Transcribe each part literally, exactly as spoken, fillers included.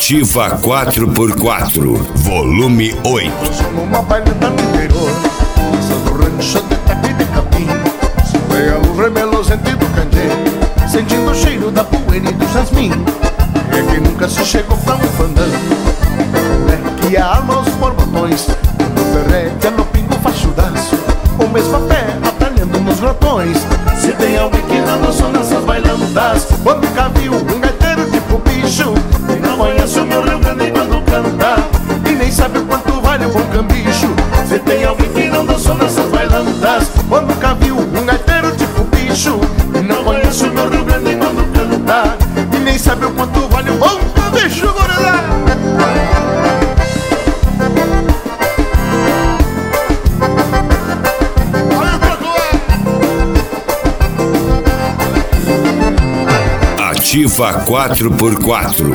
Ativa quatro por quatro, volume oito. Numa bailanta no interior, passando o rancho de tapi de capim, se pega o remelo sentido candeeiro, sentindo o cheiro da poeira e do jasmim. É que nunca se chegou pra um fandango, é que a alma os borbotões, no derrete, no pingo fachudaço, o mesmo a pé, atalhando nos grotões. Se tem alguém que não dançou nessas bailantas, quando nunca viu um gaiteiro tipo bicho, e não conhece o meu Rio Grande quando canta, e nem sabe o quanto vale um bom cambicho. Se tem alguém que não dançou nessas bailantas, quando nunca viu um gaiteiro tipo bicho, e não conhece o meu Rio Grande quando canta, e nem sabe o quanto vale um bom cambicho, gorila. Ativa quatro por quatro.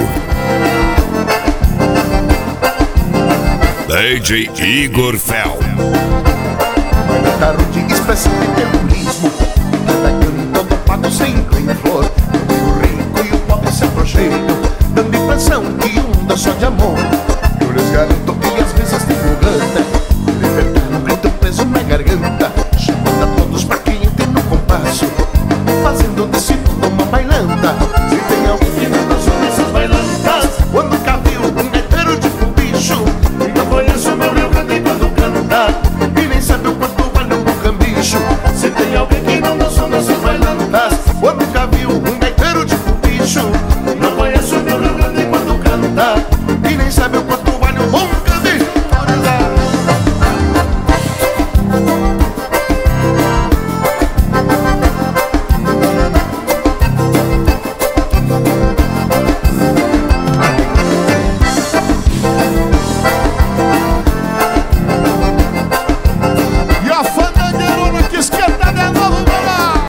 D J Igor Fel. Carro de expressão e terrorismo, cada canto do pago sempre em flor, o rico e o pobre se aproximam, dando impressão que um dá só de amor. Eu lhes garanto que às vezes tem lugar